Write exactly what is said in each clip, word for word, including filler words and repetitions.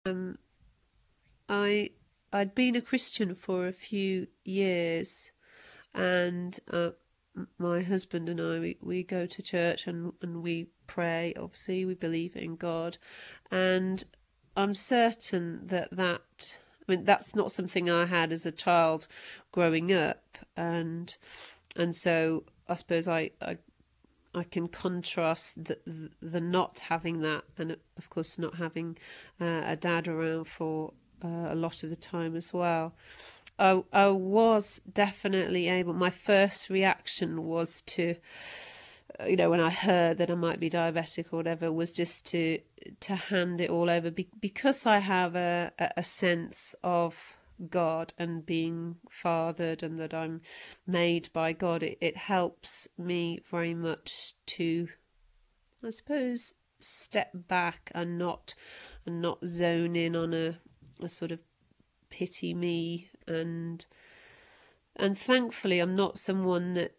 Um, I I'd been a Christian for a few years, and uh, my husband and I we, we go to church and and we pray. Obviously, we believe in God, and I'm certain that that I mean that's not something I had as a child growing up, and and so I suppose I I, I can contrast the, the the not having that, and of course not having uh, a dad around for uh, a lot of the time as well. I I was definitely able. My first reaction was to, you know, when I heard that I might be diabetic or whatever, was just to to hand it all over be, because I have a a sense of God and being fathered and that I'm made by God. It, it helps me very much to, I suppose, step back and not and not zone in on a a sort of pity me, and and thankfully I'm not someone that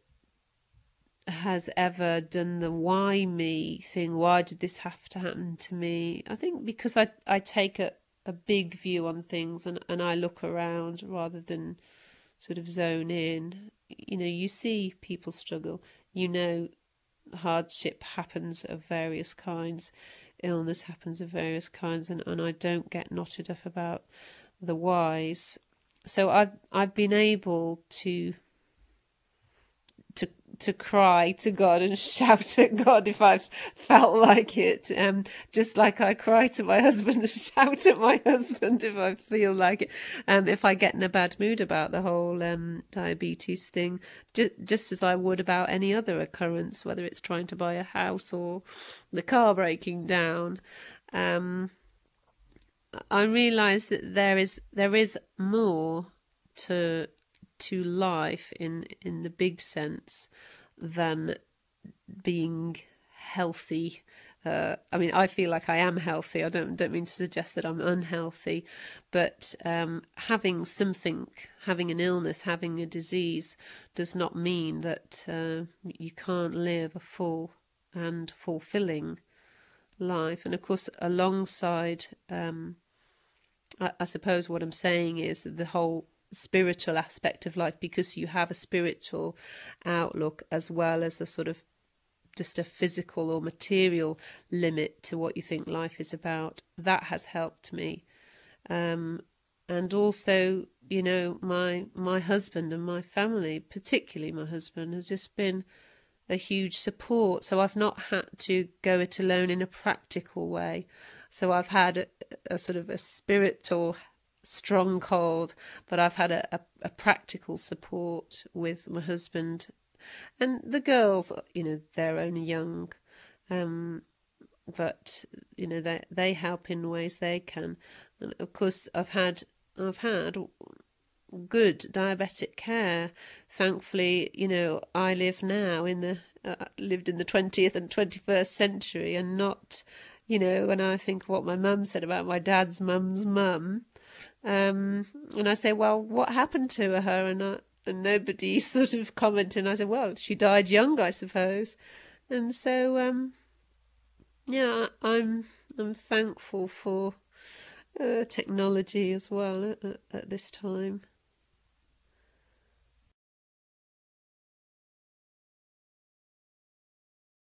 has ever done the why me thing. Why did this have to happen to me? I think because I I take a, a big view on things, and, and I look around rather than sort of zone in. You know, you see people struggle. You know, hardship happens of various kinds, illness happens of various kinds, and, and I don't get knotted up about the whys. So I've I've been able to to to cry to God and shout at God if I've felt like it. Um, just like I cry to my husband and shout at my husband if I feel like it. Um, if I get in a bad mood about the whole um diabetes thing, ju- just as I would about any other occurrence, whether it's trying to buy a house or the car breaking down. Um, I realise that there is there is more to to life in in the big sense than being healthy. Uh, I mean, I feel like I am healthy. I don't don't mean to suggest that I'm unhealthy, but um, having something, having an illness, having a disease, does not mean that uh, you can't live a full and fulfilling life. And of course, alongside, um, I, I suppose what I'm saying is that the whole spiritual aspect of life, because you have a spiritual outlook as well as a sort of just a physical or material limit to what you think life is about, that has helped me. Um, and also, you know, my my husband and my family, particularly my husband, has just been a huge support. So I've not had to go it alone in a practical way. So I've had a, a sort of a spiritual stronghold, but I've had a, a, a practical support with my husband. And the girls, you know, they're only young, um, but you know they they help in ways they can. And of course, I've had I've had good diabetic care. Thankfully, you know, I live now in the uh, lived in the twentieth and twenty-first century, and not, you know, when I think of what my mum said about my dad's mum's mum, um, and I say, well, what happened to her? And I, and nobody sort of commented. And I said, well, she died young, I suppose. And so, um, yeah, I'm I'm thankful for uh, technology as well at, at, at this time.